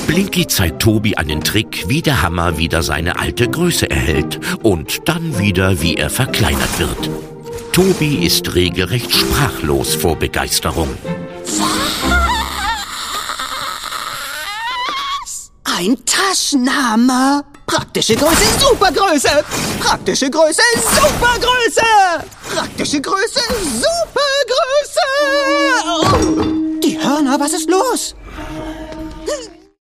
Blinky zeigt Tobi einen Trick, wie der Hammer wieder seine alte Größe erhält und dann wieder, wie er verkleinert wird. Tobi ist regelrecht sprachlos vor Begeisterung. Ein Taschenhammer. Praktische Größe, Supergröße. Praktische Größe, Supergröße. Praktische Größe, Supergröße. Oh. Die Hörner, was ist los?